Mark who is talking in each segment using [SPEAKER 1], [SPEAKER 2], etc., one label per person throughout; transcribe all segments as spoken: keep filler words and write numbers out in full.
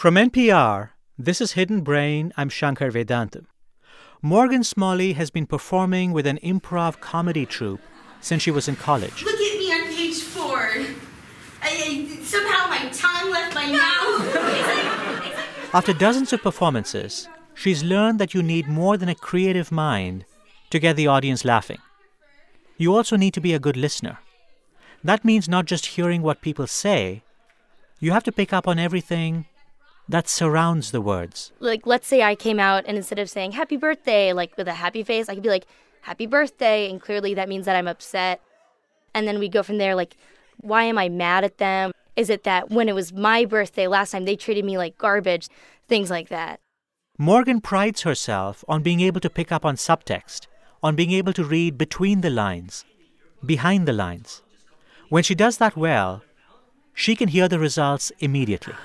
[SPEAKER 1] From N P R, this is Hidden Brain. I'm Shankar Vedantam. Morgan Smalley has been performing with an improv comedy troupe since she was in college.
[SPEAKER 2] Look at me on page four. I, I, somehow my tongue left my mouth.
[SPEAKER 1] After dozens of performances, she's learned that you need more than a creative mind to get the audience laughing. You also need to be a good listener. That means not just hearing what people say. You have to pick up on everything that surrounds the words.
[SPEAKER 3] Like, let's say I came out and instead of saying happy birthday, like with a happy face, I could be like, happy birthday. And clearly that means that I'm upset. And then we go from there, like, why am I mad at them? Is it that when it was my birthday last time, they treated me like garbage? Things like that.
[SPEAKER 1] Morgan prides herself on being able to pick up on subtext, on being able to read between the lines, behind the lines. When she does that well, she can hear the results immediately.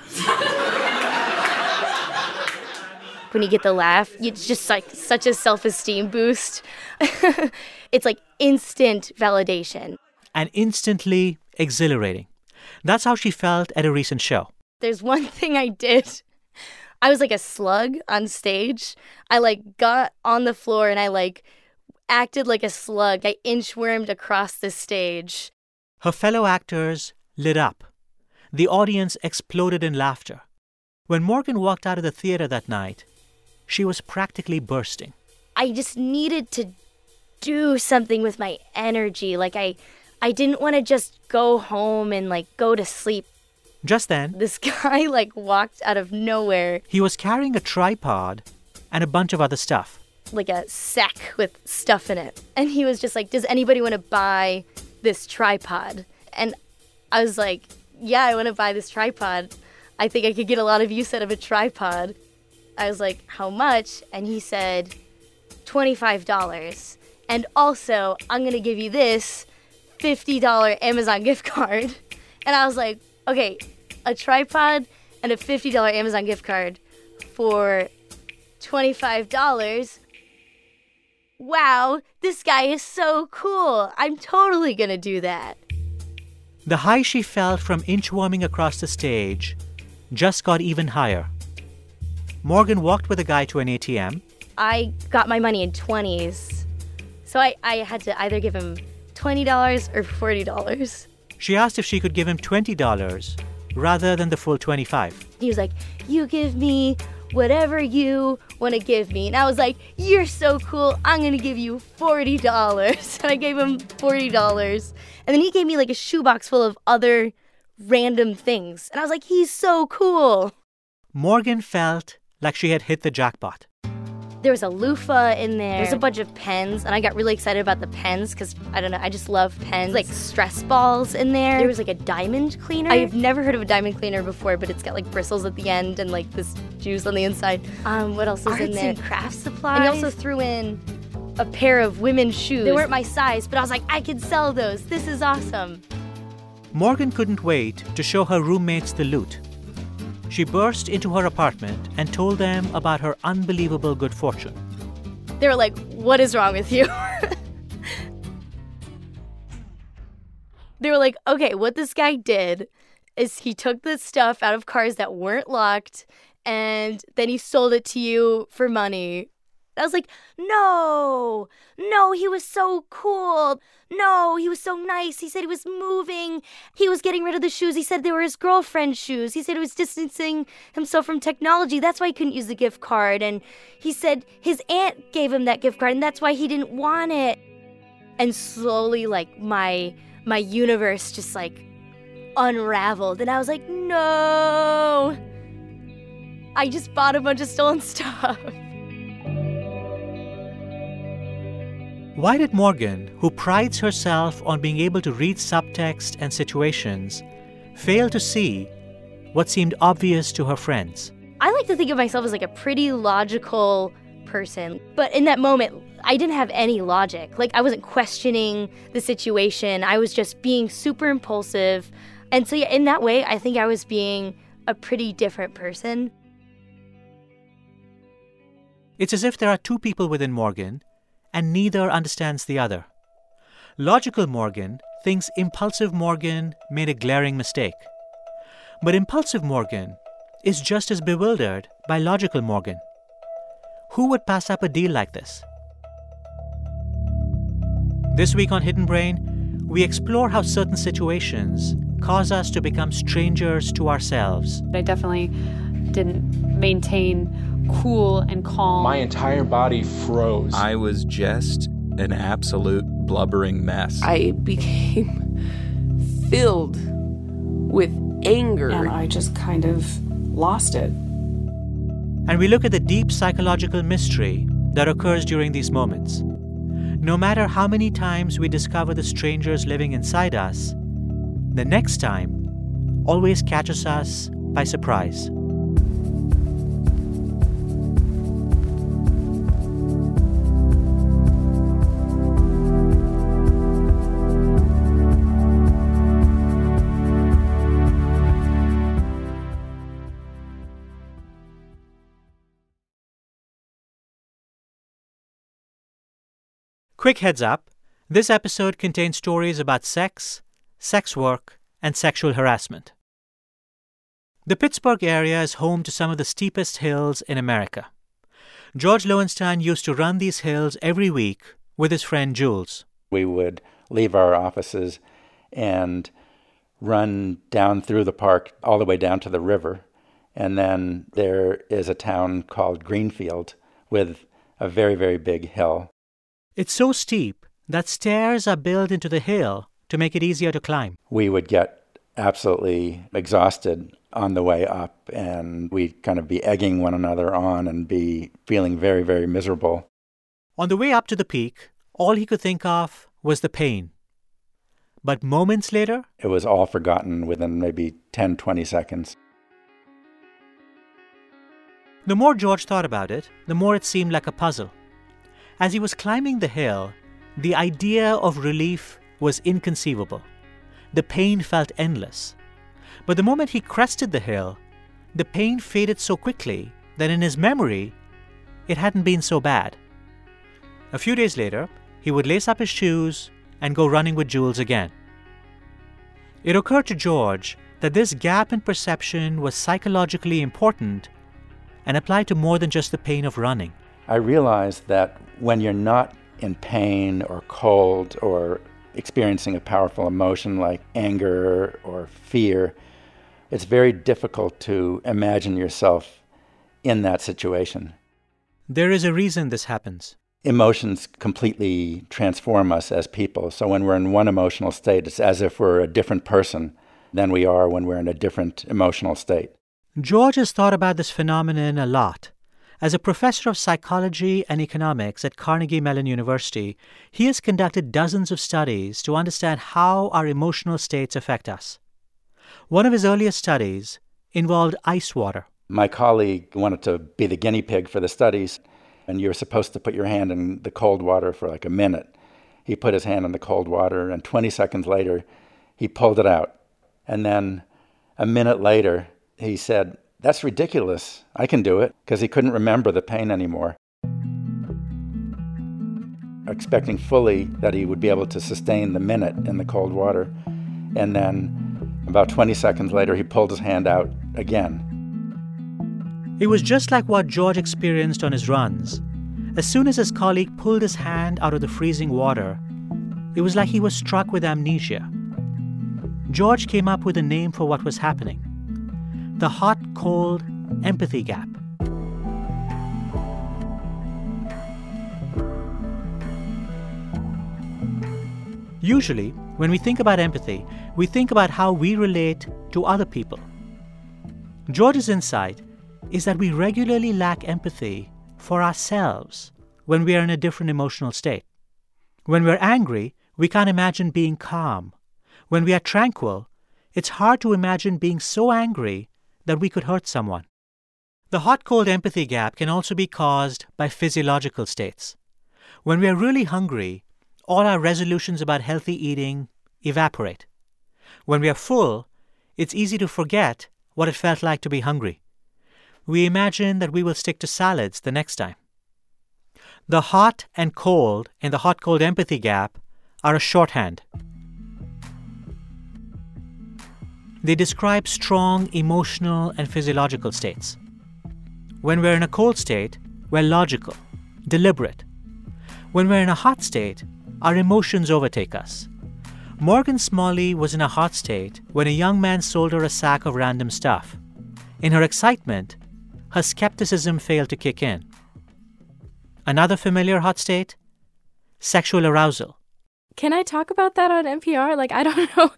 [SPEAKER 3] When you get the laugh, it's just like such a self-esteem boost. It's like instant validation.
[SPEAKER 1] And instantly exhilarating. That's how she felt at a recent show.
[SPEAKER 3] There's one thing I did. I was like a slug on stage. I like got on the floor and I like acted like a slug. I inchwormed across the stage.
[SPEAKER 1] Her fellow actors lit up. The audience exploded in laughter. When Morgan walked out of the theater that night, she was practically bursting.
[SPEAKER 3] I just needed to do something with my energy. Like I, I didn't want to just go home and like go to sleep.
[SPEAKER 1] Just then,
[SPEAKER 3] this guy like walked out of nowhere.
[SPEAKER 1] He was carrying a tripod and a bunch of other stuff.
[SPEAKER 3] Like a sack with stuff in it. And he was just like, does anybody want to buy this tripod? And I was like, yeah, I want to buy this tripod. I think I could get a lot of use out of a tripod. I was like, how much? And he said, twenty-five dollars. And also, I'm going to give you this fifty dollars Amazon gift card. And I was like, okay, a tripod and a fifty dollars Amazon gift card for twenty-five dollars. Wow, this guy is so cool. I'm totally going to do that.
[SPEAKER 1] The high she felt from inchworming across the stage just got even higher. Morgan walked with the guy to an A T M.
[SPEAKER 3] I got my money in twenties. So I, I had to either give him twenty dollars or forty dollars.
[SPEAKER 1] She asked if she could give him twenty dollars rather than the full twenty-five dollars.
[SPEAKER 3] He was like, you give me whatever you want to give me. And I was like, you're so cool. I'm going to give you forty dollars. And I gave him forty dollars. And then he gave me like a shoebox full of other random things. And I was like, he's so cool.
[SPEAKER 1] Morgan felt like she had hit the jackpot.
[SPEAKER 3] There was a loofah in there. There's a bunch of pens, and I got really excited about the pens because, I don't know, I just love pens. Like stress balls in there. There was like a diamond cleaner. I've never heard of a diamond cleaner before, but it's got like bristles at the end and like this juice on the inside. Um, what else is Arts in there? and craft supplies. And he also threw in a pair of women's shoes. They weren't my size, but I was like, I could sell those. This is awesome.
[SPEAKER 1] Morgan couldn't wait to show her roommates the loot. She burst into her apartment and told them about her unbelievable good fortune.
[SPEAKER 3] They were like, what is wrong with you? They were like, okay, what this guy did is he took the stuff out of cars that weren't locked and then he sold it to you for money. I was like, no, no, he was so cool. No, he was so nice. He said he was moving. He was getting rid of the shoes. He said they were his girlfriend's shoes. He said he was distancing himself from technology. That's why he couldn't use the gift card. And he said his aunt gave him that gift card, and that's why he didn't want it. And slowly, like, my my universe just, like, unraveled. And I was like, no. I just bought a bunch of stolen stuff.
[SPEAKER 1] Why did Morgan, who prides herself on being able to read subtext and situations, fail to see what seemed obvious to her friends?
[SPEAKER 3] I like to think of myself as like a pretty logical person. But in that moment, I didn't have any logic. Like, I wasn't questioning the situation. I was just being super impulsive. And so, yeah, in that way, I think I was being a pretty different person.
[SPEAKER 1] It's as if there are two people within Morgan, and neither understands the other. Logical Morgan thinks impulsive Morgan made a glaring mistake. But impulsive Morgan is just as bewildered by logical Morgan. Who would pass up a deal like this? This week on Hidden Brain, we explore how certain situations cause us to become strangers to ourselves.
[SPEAKER 4] I definitely didn't maintain cool and calm.
[SPEAKER 5] My entire body froze.
[SPEAKER 6] I was just an absolute blubbering mess.
[SPEAKER 7] I became filled with anger.
[SPEAKER 8] And I just kind of lost it.
[SPEAKER 1] And we look at the deep psychological mystery that occurs during these moments. No matter how many times we discover the strangers living inside us, the next time always catches us by surprise. Quick heads up, this episode contains stories about sex, sex work, and sexual harassment. The Pittsburgh area is home to some of the steepest hills in America. George Lowenstein used to run these hills every week with his friend Jules.
[SPEAKER 9] We would leave our offices and run down through the park all the way down to the river. And then there is a town called Greenfield with a very, very big hill.
[SPEAKER 1] It's so steep that stairs are built into the hill to make it easier to climb.
[SPEAKER 9] We would get absolutely exhausted on the way up, and we'd kind of be egging one another on and be feeling very, very miserable.
[SPEAKER 1] On the way up to the peak, all he could think of was the pain. But moments later,
[SPEAKER 9] it was all forgotten within maybe ten, twenty seconds.
[SPEAKER 1] The more George thought about it, the more it seemed like a puzzle. As he was climbing the hill, the idea of relief was inconceivable. The pain felt endless. But the moment he crested the hill, the pain faded so quickly that in his memory, it hadn't been so bad. A few days later, he would lace up his shoes and go running with Jules again. It occurred to George that this gap in perception was psychologically important and applied to more than just the pain of running.
[SPEAKER 9] I realized that when you're not in pain or cold or experiencing a powerful emotion like anger or fear, it's very difficult to imagine yourself in that situation.
[SPEAKER 1] There is a reason this happens.
[SPEAKER 9] Emotions completely transform us as people. So when we're in one emotional state, it's as if we're a different person than we are when we're in a different emotional state.
[SPEAKER 1] George has thought about this phenomenon a lot. As a professor of psychology and economics at Carnegie Mellon University, he has conducted dozens of studies to understand how our emotional states affect us. One of his earliest studies involved ice water.
[SPEAKER 9] My colleague wanted to be the guinea pig for the studies, and you're supposed to put your hand in the cold water for like a minute. He put his hand in the cold water, and twenty seconds later, he pulled it out. And then a minute later, he said, "That's ridiculous. I can do it," because he couldn't remember the pain anymore. Expecting fully that he would be able to sustain the minute in the cold water. And then about twenty seconds later, he pulled his hand out again.
[SPEAKER 1] It was just like what George experienced on his runs. As soon as his colleague pulled his hand out of the freezing water, it was like he was struck with amnesia. George came up with a name for what was happening: the hot-cold empathy gap. Usually, when we think about empathy, we think about how we relate to other people. George's insight is that we regularly lack empathy for ourselves when we are in a different emotional state. When we're angry, we can't imagine being calm. When we are tranquil, it's hard to imagine being so angry that we could hurt someone. The hot-cold empathy gap can also be caused by physiological states. When we are really hungry, all our resolutions about healthy eating evaporate. When we are full, it's easy to forget what it felt like to be hungry. We imagine that we will stick to salads the next time. The hot and cold in the hot-cold empathy gap are a shorthand. They describe strong emotional and physiological states. When we're in a cold state, we're logical, deliberate. When we're in a hot state, our emotions overtake us. Morgan Smalley was in a hot state when a young man sold her a sack of random stuff. In her excitement, her skepticism failed to kick in. Another familiar hot state? Sexual arousal.
[SPEAKER 10] Can I talk about that on N P R? Like, I don't know.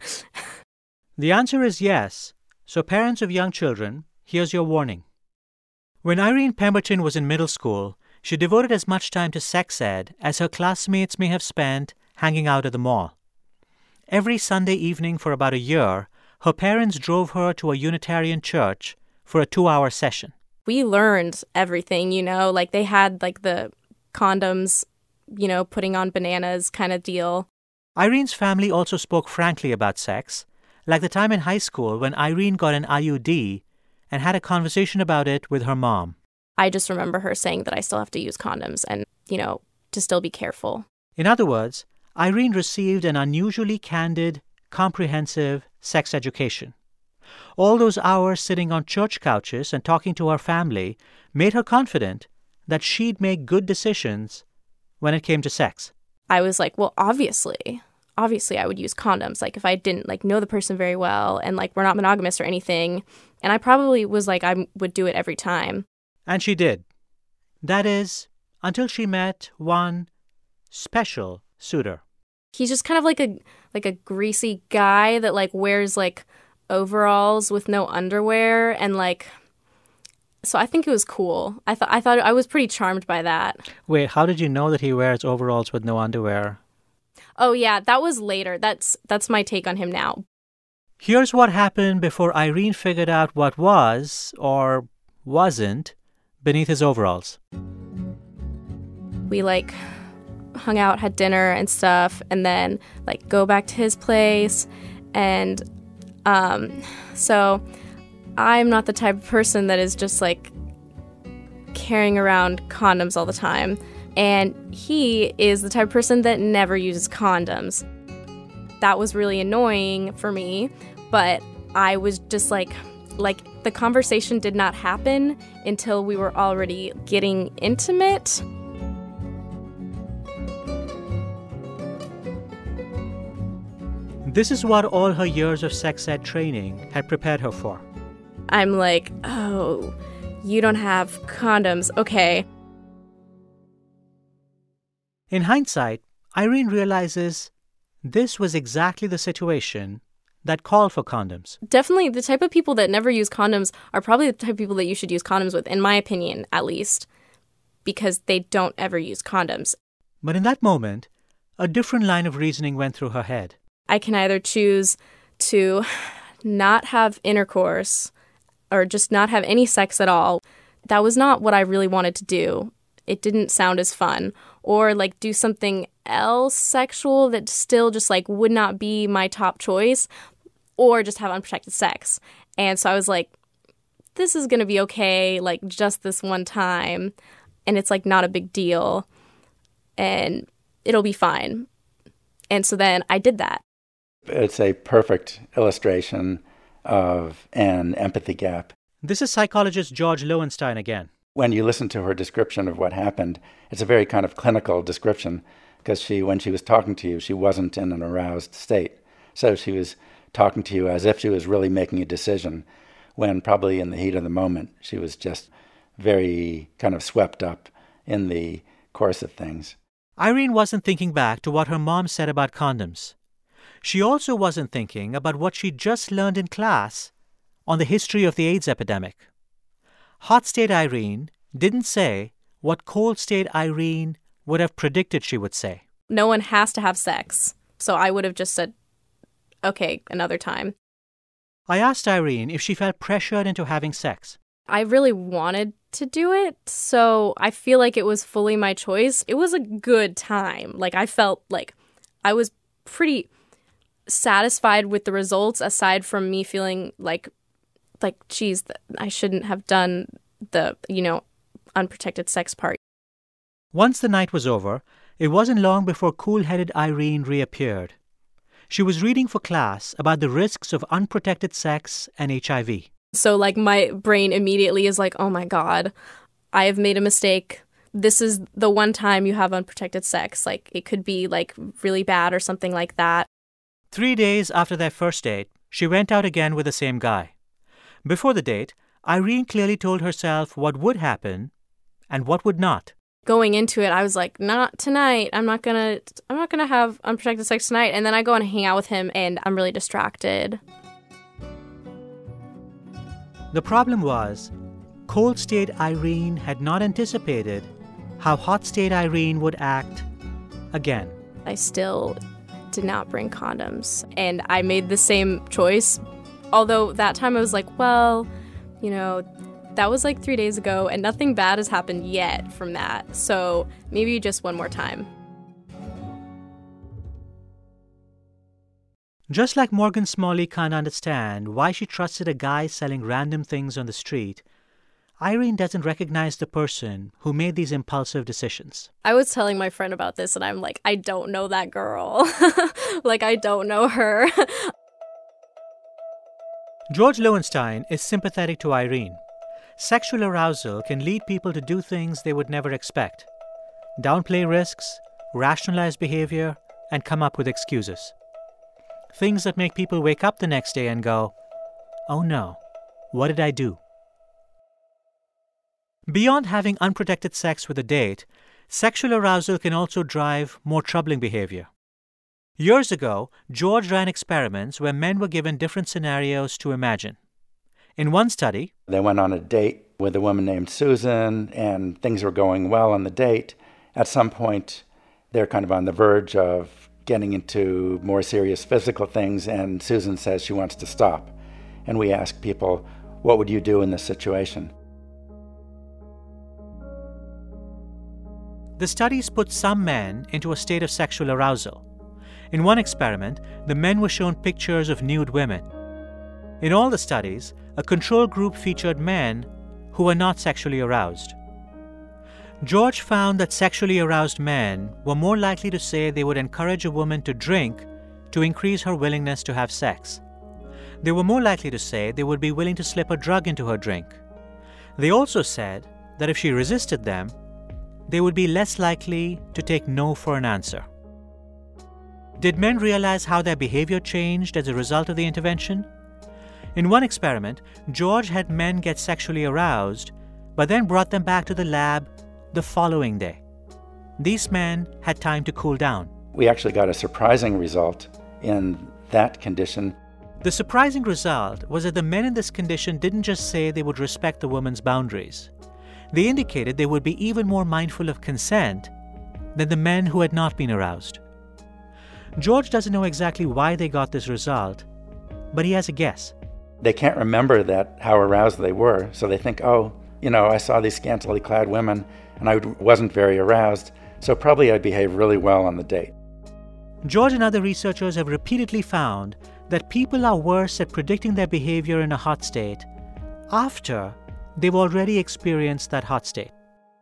[SPEAKER 1] The answer is yes. So parents of young children, here's your warning. When Irene Pemberton was in middle school, she devoted as much time to sex ed as her classmates may have spent hanging out at the mall. Every Sunday evening for about a year, her parents drove her to a Unitarian church for a two-hour session.
[SPEAKER 10] We learned everything, you know, like they had like the condoms, you know, putting on bananas kind of deal.
[SPEAKER 1] Irene's family also spoke frankly about sex, like the time in high school when Irene got an I U D and had a conversation about it with her mom.
[SPEAKER 10] I just remember her saying that I still have to use condoms and, you know, to still be careful.
[SPEAKER 1] In other words, Irene received an unusually candid, comprehensive sex education. All those hours sitting on church couches and talking to her family made her confident that she'd make good decisions when it came to sex.
[SPEAKER 10] I was like, well, obviously, obviously I would use condoms. Like if I didn't like know the person very well and like we're not monogamous or anything. And I probably was like, I would do it every time.
[SPEAKER 1] And she did. That is, until she met one special suitor.
[SPEAKER 10] He's just kind of like a like a greasy guy that like wears like overalls with no underwear and like so I think it was cool. I thought I thought I was pretty charmed by that.
[SPEAKER 1] Wait, how did you know that he wears overalls with no underwear?
[SPEAKER 10] Oh yeah, that was later. That's that's my take on him now.
[SPEAKER 1] Here's what happened before Irene figured out what was or wasn't beneath his overalls.
[SPEAKER 10] We like hung out, had dinner and stuff, and then like go back to his place. And um, so I'm not the type of person that is just like carrying around condoms all the time. And he is the type of person that never uses condoms. That was really annoying for me, but I was just like, like the conversation did not happen until we were already getting intimate.
[SPEAKER 1] This is what all her years of sex ed training had prepared her for.
[SPEAKER 10] I'm like, oh, you don't have condoms. Okay.
[SPEAKER 1] In hindsight, Irene realizes this was exactly the situation that called for condoms.
[SPEAKER 10] Definitely the type of people that never use condoms are probably the type of people that you should use condoms with, in my opinion, at least, because they don't ever use condoms.
[SPEAKER 1] But in that moment, a different line of reasoning went through her head.
[SPEAKER 10] I can either choose to not have intercourse or just not have any sex at all. That was not what I really wanted to do. It didn't sound as fun. Or like do something else sexual that still just like would not be my top choice, or just have unprotected sex. And so I was like, this is going to be okay, like just this one time. And it's like not a big deal. And it'll be fine. And so then I did that.
[SPEAKER 9] It's a perfect illustration of an empathy gap.
[SPEAKER 1] This is psychologist George Lowenstein again.
[SPEAKER 9] When you listen to her description of what happened, it's a very kind of clinical description because she, when she was talking to you, she wasn't in an aroused state. So she was talking to you as if she was really making a decision, when probably in the heat of the moment, she was just very kind of swept up in the course of things.
[SPEAKER 1] Irene wasn't thinking back to what her mom said about condoms. She also wasn't thinking about what she'd just learned in class on the history of the AIDS epidemic. Hot state Irene didn't say what cold state Irene would have predicted she would say.
[SPEAKER 10] No one has to have sex. So I would have just said, okay, another time.
[SPEAKER 1] I asked Irene if she felt pressured into having sex.
[SPEAKER 10] I really wanted to do it, so I feel like it was fully my choice. It was a good time. Like, I felt like I was pretty satisfied with the results, aside from me feeling like, like, geez, I shouldn't have done the, you know, unprotected sex part.
[SPEAKER 1] Once the night was over, it wasn't long before cool-headed Irene reappeared. She was reading for class about the risks of unprotected sex and H I V.
[SPEAKER 10] So, like, my brain immediately is like, oh my God, I have made a mistake. This is the one time you have unprotected sex. Like, it could be, like, really bad or something like that.
[SPEAKER 1] Three days after their first date, she went out again with the same guy. Before the date, Irene clearly told herself what would happen and what would not.
[SPEAKER 10] Going into it, I was like, not tonight. I'm not gonna I'm not gonna have unprotected sex tonight. And then I go and hang out with him and I'm really distracted.
[SPEAKER 1] The problem was, cold state Irene had not anticipated how hot state Irene would act again.
[SPEAKER 10] I still did not bring condoms. And I made the same choice. Although that time I was like, well, you know, that was like three days ago and nothing bad has happened yet from that. So maybe just one more time.
[SPEAKER 1] Just like Morgan Smalley can't understand why she trusted a guy selling random things on the street, Irene doesn't recognize the person who made these impulsive decisions.
[SPEAKER 10] I was telling my friend about this and I'm like, I don't know that girl. Like, I don't know her.
[SPEAKER 1] George Lowenstein is sympathetic to Irene. Sexual arousal can lead people to do things they would never expect, downplay risks, rationalize behavior, and come up with excuses. Things that make people wake up the next day and go, oh no, what did I do? Beyond having unprotected sex with a date, sexual arousal can also drive more troubling behavior. Years ago, George ran experiments where men were given different scenarios to imagine. In one study,
[SPEAKER 9] they went on a date with a woman named Susan, and things were going well on the date. At some point, they're kind of on the verge of getting into more serious physical things, and Susan says she wants to stop. And we ask people, what would you do in this situation?
[SPEAKER 1] The studies put some men into a state of sexual arousal. In one experiment, the men were shown pictures of nude women. In all the studies, a control group featured men who were not sexually aroused. George found that sexually aroused men were more likely to say they would encourage a woman to drink to increase her willingness to have sex. They were more likely to say they would be willing to slip a drug into her drink. They also said that if she resisted them, they would be less likely to take no for an answer. Did men realize how their behavior changed as a result of the intervention? In one experiment, George had men get sexually aroused, but then brought them back to the lab the following day. These men had time to cool down.
[SPEAKER 9] We actually got a surprising result in that condition.
[SPEAKER 1] The surprising result was that the men in this condition didn't just say they would respect the woman's boundaries. They indicated they would be even more mindful of consent than the men who had not been aroused. George doesn't know exactly why they got this result, but he has a guess.
[SPEAKER 9] They can't remember that how aroused they were, so they think, oh, you know, I saw these scantily clad women and I wasn't very aroused, so probably I behaved really well on the date.
[SPEAKER 1] George and other researchers have repeatedly found that people are worse at predicting their behavior in a hot state after they've already experienced that hot state.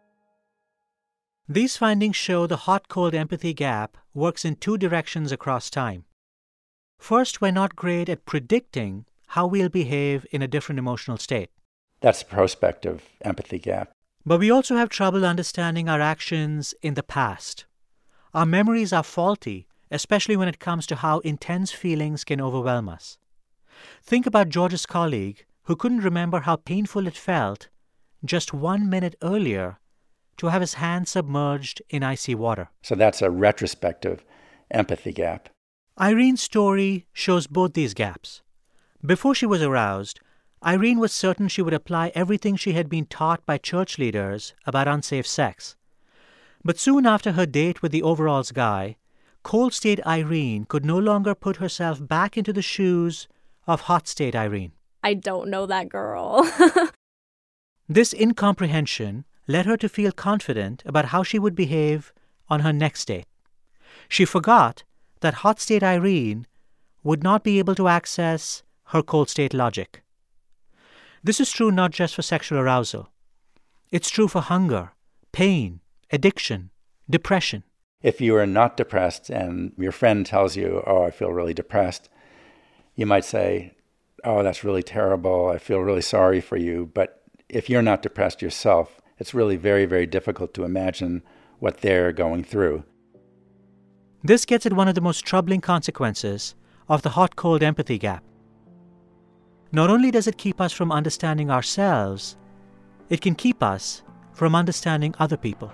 [SPEAKER 1] These findings show the hot-cold empathy gap works in two directions across time. First, we're not great at predicting how we'll behave in a different emotional state.
[SPEAKER 9] That's the prospective empathy gap.
[SPEAKER 1] But we also have trouble understanding our actions in the past. Our memories are faulty, especially when it comes to how intense feelings can overwhelm us. Think about George's colleague who couldn't remember how painful it felt just one minute earlier to have his hand submerged in icy water.
[SPEAKER 9] So that's a retrospective empathy gap.
[SPEAKER 1] Irene's story shows both these gaps. Before she was aroused, Irene was certain she would apply everything she had been taught by church leaders about unsafe sex. But soon after her date with the overalls guy, cold state Irene could no longer put herself back into the shoes of hot state Irene.
[SPEAKER 10] I don't know that girl.
[SPEAKER 1] This incomprehension led her to feel confident about how she would behave on her next date. She forgot that hot state Irene would not be able to access her cold state logic. This is true not just for sexual arousal. It's true for hunger, pain, addiction, depression.
[SPEAKER 9] If you are not depressed and your friend tells you, oh, I feel really depressed, you might say, oh, that's really terrible. I feel really sorry for you. But if you're not depressed yourself, it's really very, very difficult to imagine what they're going through.
[SPEAKER 1] This gets at one of the most troubling consequences of the hot-cold empathy gap. Not only does it keep us from understanding ourselves, it can keep us from understanding other people.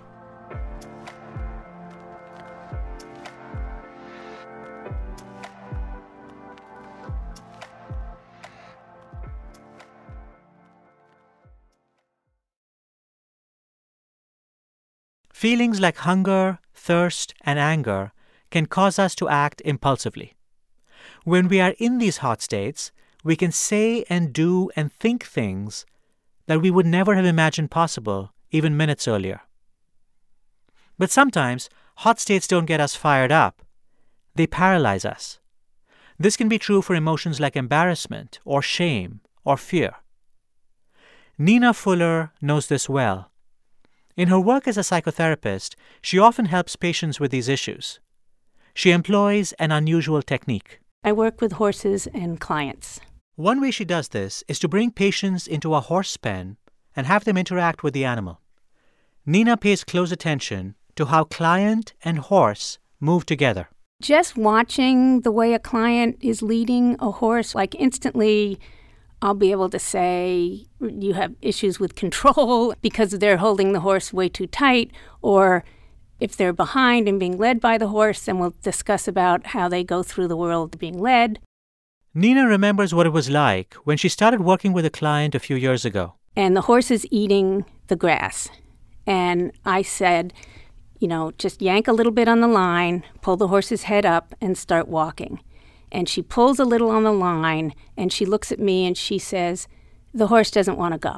[SPEAKER 1] Feelings like hunger, thirst, and anger can cause us to act impulsively. When we are in these hot states, we can say and do and think things that we would never have imagined possible even minutes earlier. But sometimes, hot states don't get us fired up. They paralyze us. This can be true for emotions like embarrassment or shame or fear. Nina Fuller knows this well. In her work as a psychotherapist, she often helps patients with these issues. She employs an unusual technique.
[SPEAKER 11] I work with horses and clients.
[SPEAKER 1] One way she does this is to bring patients into a horse pen and have them interact with the animal. Nina pays close attention to how client and horse move together.
[SPEAKER 11] Just watching the way a client is leading a horse, like instantly I'll be able to say you have issues with control because they're holding the horse way too tight, or if they're behind and being led by the horse, then we'll discuss about how they go through the world being led.
[SPEAKER 1] Nina remembers what it was like when she started working with a client a few years ago.
[SPEAKER 11] And the horse is eating the grass. And I said, you know, just yank a little bit on the line, pull the horse's head up, and start walking. And she pulls a little on the line, and she looks at me and she says, the horse doesn't want to go.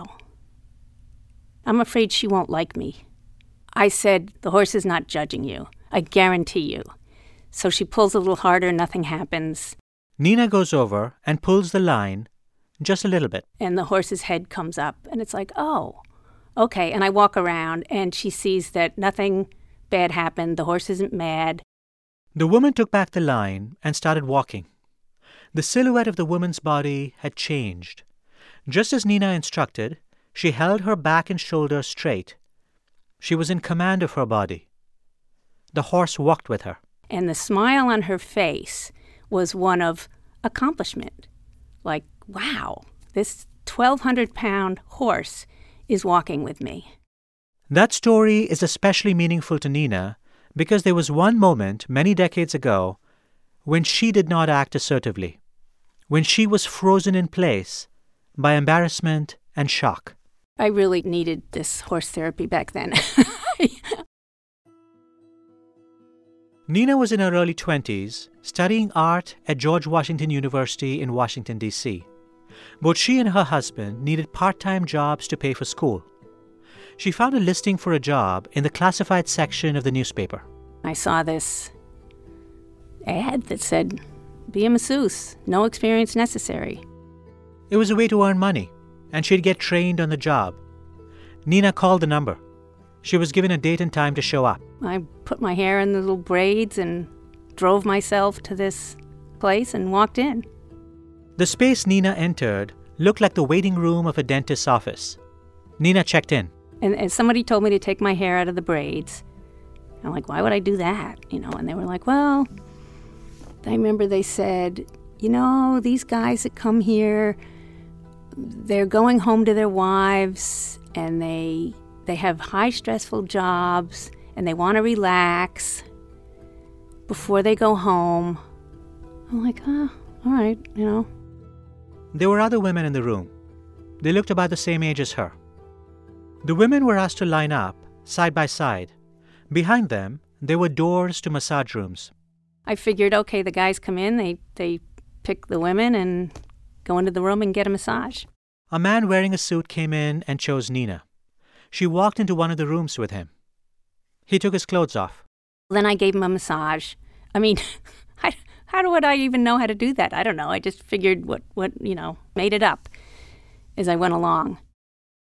[SPEAKER 11] I'm afraid she won't like me. I said, the horse is not judging you. I guarantee you. So she pulls a little harder, nothing happens.
[SPEAKER 1] Nina goes over and pulls the line just a little bit.
[SPEAKER 11] And the horse's head comes up, and it's like, oh, okay. And I walk around, and she sees that nothing bad happened. The horse isn't mad.
[SPEAKER 1] The woman took back the line and started walking. The silhouette of the woman's body had changed. Just as Nina instructed, she held her back and shoulders straight. She was in command of her body. The horse walked with her.
[SPEAKER 11] And the smile on her face was one of accomplishment. Like, wow, this twelve hundred pound horse is walking with me.
[SPEAKER 1] That story is especially meaningful to Nina because there was one moment many decades ago when she did not act assertively, when she was frozen in place by embarrassment and shock.
[SPEAKER 11] I really needed this horse therapy back then.
[SPEAKER 1] Nina was in her early twenties, studying art at George Washington University in Washington, D C Both she and her husband needed part-time jobs to pay for school. She found a listing for a job in the classified section of the newspaper.
[SPEAKER 11] I saw this ad that said, be a masseuse, no experience necessary.
[SPEAKER 1] It was a way to earn money, and she'd get trained on the job. Nina called the number. She was given a date and time to show up.
[SPEAKER 11] I put my hair in the little braids and drove myself to this place and walked in.
[SPEAKER 1] The space Nina entered looked like the waiting room of a dentist's office. Nina checked in.
[SPEAKER 11] And, and somebody told me to take my hair out of the braids. I'm like, why would I do that? You know, and they were like, well, I remember they said, you know, these guys that come here, they're going home to their wives, and they they have high stressful jobs, and they want to relax before they go home. I'm like, oh, all right, you know.
[SPEAKER 1] There were other women in the room. They looked about the same age as her. The women were asked to line up, side by side. Behind them, there were doors to massage rooms.
[SPEAKER 11] I figured, okay, the guys come in, they, they pick the women and go into the room and get a massage.
[SPEAKER 1] A man wearing a suit came in and chose Nina. She walked into one of the rooms with him. He took his clothes off.
[SPEAKER 11] Then I gave him a massage. I mean, I, how would I even know how to do that? I don't know. I just figured what, what, you know, made it up as I went along.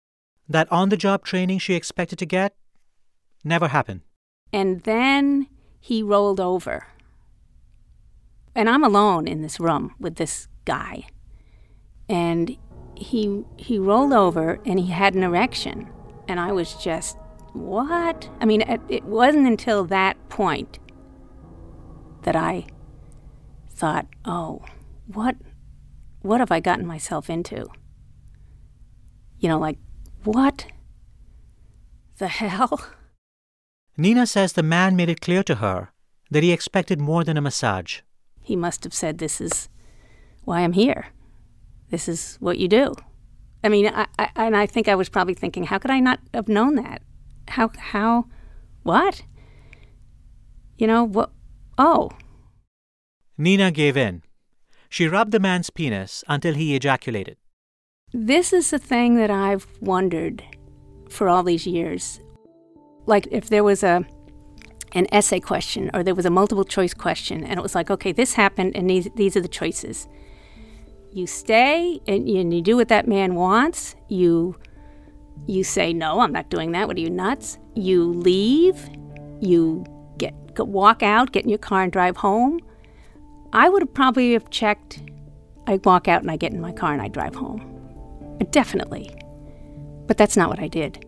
[SPEAKER 1] That on-the-job training she expected to get never happened.
[SPEAKER 11] And then he rolled over. And I'm alone in this room with this guy. And he he rolled over and he had an erection. And I was just, what? I mean, it, it wasn't until that point that I thought, oh, what what have I gotten myself into? You know, like, what the hell?
[SPEAKER 1] Nina says the man made it clear to her that he expected more than a massage.
[SPEAKER 11] He must have said, this is why I'm here. This is what you do. I mean, I, I, and I think I was probably thinking, how could I not have known that? How, how, what? You know, what, oh.
[SPEAKER 1] Nina gave in. She rubbed the man's penis until he ejaculated.
[SPEAKER 11] This is the thing that I've wondered for all these years. Like, if there was a an essay question or there was a multiple choice question and it was like, okay, this happened and these these are the choices. You stay and you, and you do what that man wants. You you say, no, I'm not doing that. What are you, nuts? You leave. You get go, walk out, get in your car and drive home. I would have probably have checked. I walk out and I get in my car and I drive home. Definitely. But that's not what I did.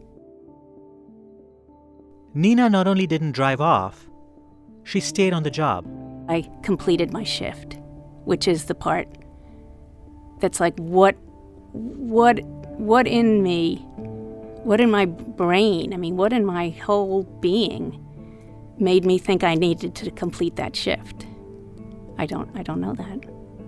[SPEAKER 1] Nina not only didn't drive off, she stayed on the job.
[SPEAKER 11] I completed my shift, which is the part that's like, what, what, what in me, what in my brain, I mean, what in my whole being made me think I needed to complete that shift? I don't, I don't know that.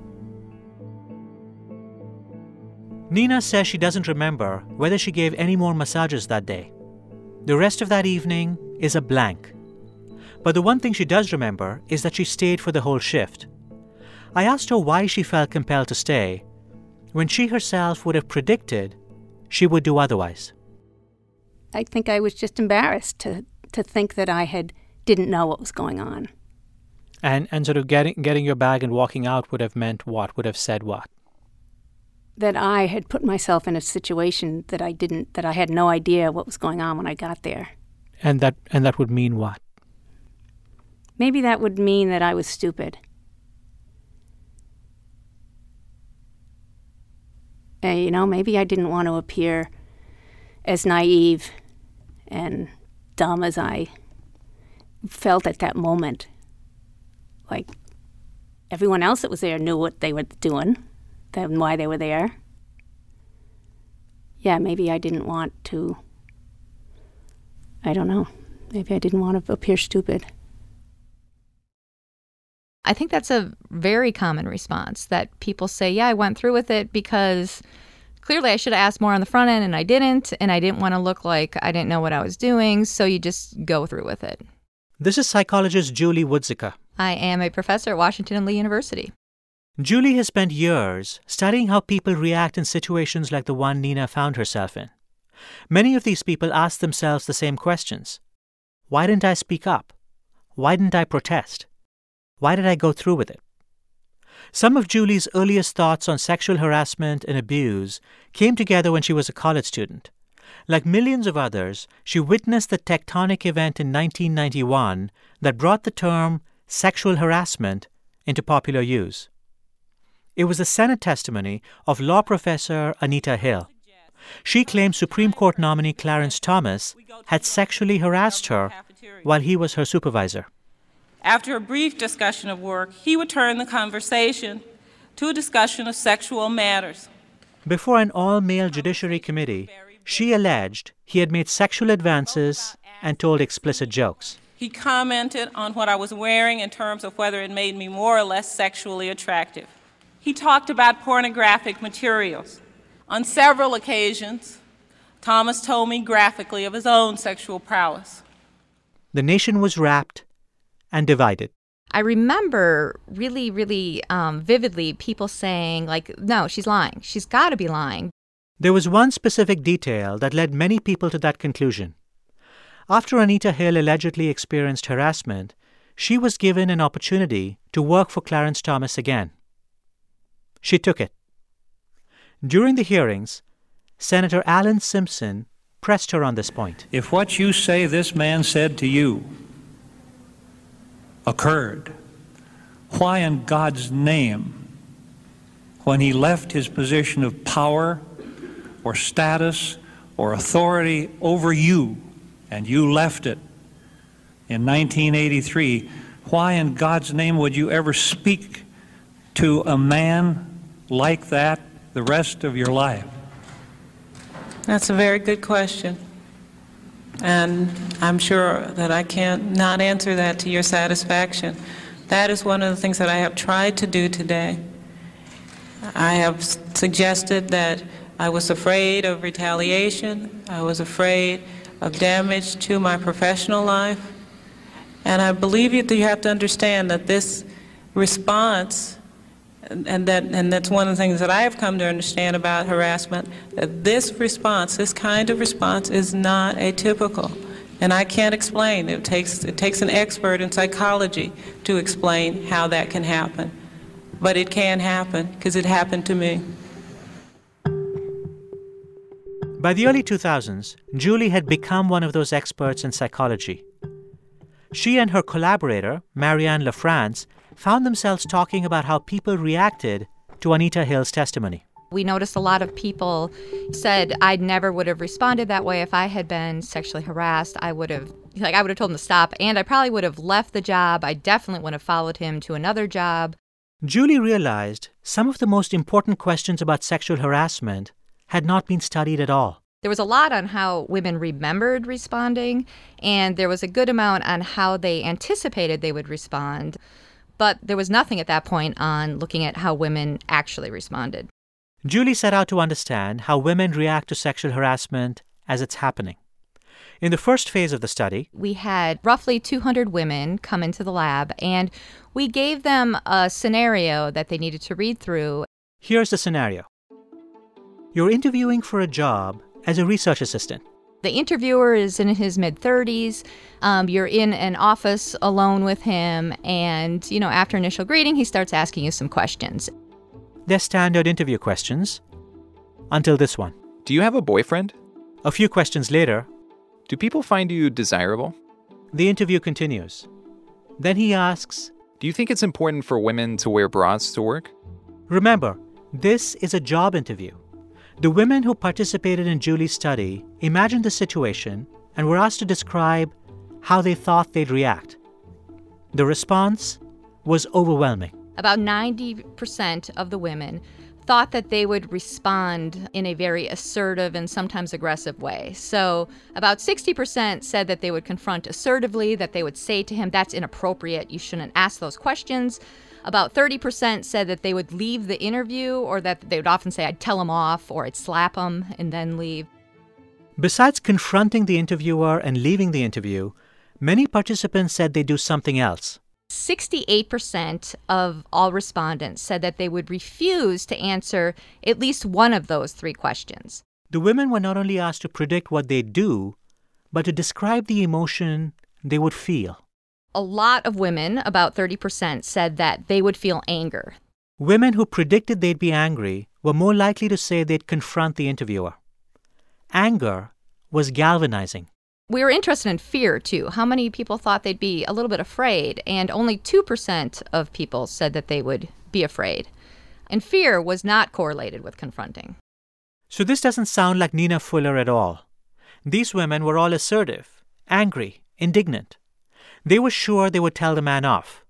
[SPEAKER 1] Nina says she doesn't remember whether she gave any more massages that day. The rest of that evening is a blank. But the one thing she does remember is that she stayed for the whole shift. I asked her why she felt compelled to stay, when she herself would have predicted she would do otherwise.
[SPEAKER 11] I think I was just embarrassed to, to think that I had didn't know what was going on.
[SPEAKER 12] And and sort of getting getting your bag and walking out would have meant what? Would have said what?
[SPEAKER 11] That I had put myself in a situation that I didn't, that I had no idea what was going on when I got there.
[SPEAKER 12] And that and that would mean what?
[SPEAKER 11] Maybe that would mean that I was stupid. And, you know, maybe I didn't want to appear as naive and dumb as I felt at that moment. Like, everyone else that was there knew what they were doing, and why they were there. Yeah, maybe I didn't want to, I don't know, maybe I didn't want to appear stupid.
[SPEAKER 13] I think that's a very common response, that people say, yeah, I went through with it because clearly I should have asked more on the front end and I didn't, and I didn't want to look like I didn't know what I was doing, so you just go through with it.
[SPEAKER 1] This is psychologist Julie Woodzika.
[SPEAKER 13] I am a professor at Washington and Lee University.
[SPEAKER 1] Julie has spent years studying how people react in situations like the one Nina found herself in. Many of these people ask themselves the same questions. Why didn't I speak up? Why didn't I protest? Why did I go through with it? Some of Julie's earliest thoughts on sexual harassment and abuse came together when she was a college student. Like millions of others, she witnessed the tectonic event in nineteen ninety-one that brought the term sexual harassment into popular use. It was the Senate testimony of law professor Anita Hill. She claimed Supreme Court nominee Clarence Thomas had sexually harassed her while he was her supervisor.
[SPEAKER 14] After a brief discussion of work, he would turn the conversation to a discussion of sexual matters.
[SPEAKER 1] Before an all-male judiciary committee, she alleged he had made sexual advances and told explicit jokes.
[SPEAKER 14] He commented on what I was wearing in terms of whether it made me more or less sexually attractive. He talked about pornographic materials. On several occasions, Thomas told me graphically of his own sexual prowess.
[SPEAKER 1] The nation was rapt and divided.
[SPEAKER 13] I remember really, really um, vividly people saying, like, no, she's lying. She's got to be lying.
[SPEAKER 1] There was one specific detail that led many people to that conclusion. After Anita Hill allegedly experienced harassment, she was given an opportunity to work for Clarence Thomas again. She took it. During the hearings, Senator Alan Simpson pressed her on this point.
[SPEAKER 15] If what you say this man said to you occurred, why in God's name, when he left his position of power or status or authority over you, and you left it in nineteen eighty-three, why in God's name would you ever speak to a man like that the rest of your life?
[SPEAKER 14] That's a very good question. And I'm sure that I can't not answer that to your satisfaction. That is one of the things that I have tried to do today. I have suggested that I was afraid of retaliation. I was afraid of damage to my professional life. And I believe you, that you have to understand that this response, and, and, that, and that's one of the things that I have come to understand about harassment, that this response, this kind of response is not atypical. And I can't explain. It takes, it takes an expert in psychology to explain how that can happen. But it can happen, because it happened to me.
[SPEAKER 1] By the early two thousands, Julie had become one of those experts in psychology. She and her collaborator, Marianne LaFrance, found themselves talking about how people reacted to Anita Hill's testimony.
[SPEAKER 13] We noticed a lot of people said, I never would have responded that way if I had been sexually harassed. I would have, like, I would have told him to stop, and I probably would have left the job. I definitely would have followed him to another job.
[SPEAKER 1] Julie realized some of the most important questions about sexual harassment had not been studied at all.
[SPEAKER 13] There was a lot on how women remembered responding, and there was a good amount on how they anticipated they would respond. But there was nothing at that point on looking at how women actually responded.
[SPEAKER 1] Julie set out to understand how women react to sexual harassment as it's happening. In the first phase of the study,
[SPEAKER 13] we had roughly two hundred women come into the lab, and we gave them a scenario that they needed to read through.
[SPEAKER 1] Here's the scenario. You're interviewing for a job as a research assistant.
[SPEAKER 13] The interviewer is in his mid-thirties. Um, you're in an office alone with him, and, you know, after initial greeting, he starts asking you some questions.
[SPEAKER 1] They're standard interview questions, until this one.
[SPEAKER 6] Do you have a boyfriend?
[SPEAKER 1] A few questions later.
[SPEAKER 6] Do people find you desirable?
[SPEAKER 1] The interview continues. Then he asks,
[SPEAKER 6] do you think it's important for women to wear bras to work?
[SPEAKER 1] Remember, this is a job interview. The women who participated in Julie's study imagined the situation and were asked to describe how they thought they'd react. The response was overwhelming.
[SPEAKER 13] About ninety percent of the women thought that they would respond in a very assertive and sometimes aggressive way. So about sixty percent said that they would confront assertively, that they would say to him, that's inappropriate, you shouldn't ask those questions. About thirty percent said that they would leave the interview, or that they would often say, I'd tell him off, or I'd slap him and then leave.
[SPEAKER 1] Besides confronting the interviewer and leaving the interview, many participants said they'd do something else.
[SPEAKER 13] sixty-eight percent of all respondents said that they would refuse to answer at least one of those three questions.
[SPEAKER 1] The women were not only asked to predict what they'd do, but to describe the emotion they would feel.
[SPEAKER 13] A lot of women, about thirty percent, said that they would feel anger.
[SPEAKER 1] Women who predicted they'd be angry were more likely to say they'd confront the interviewer. Anger was galvanizing.
[SPEAKER 13] We were interested in fear, too. How many people thought they'd be a little bit afraid? And only two percent of people said that they would be afraid. And fear was not correlated with confronting.
[SPEAKER 1] So this doesn't sound like Nina Fuller at all. These women were all assertive, angry, indignant. They were sure they would tell the man off.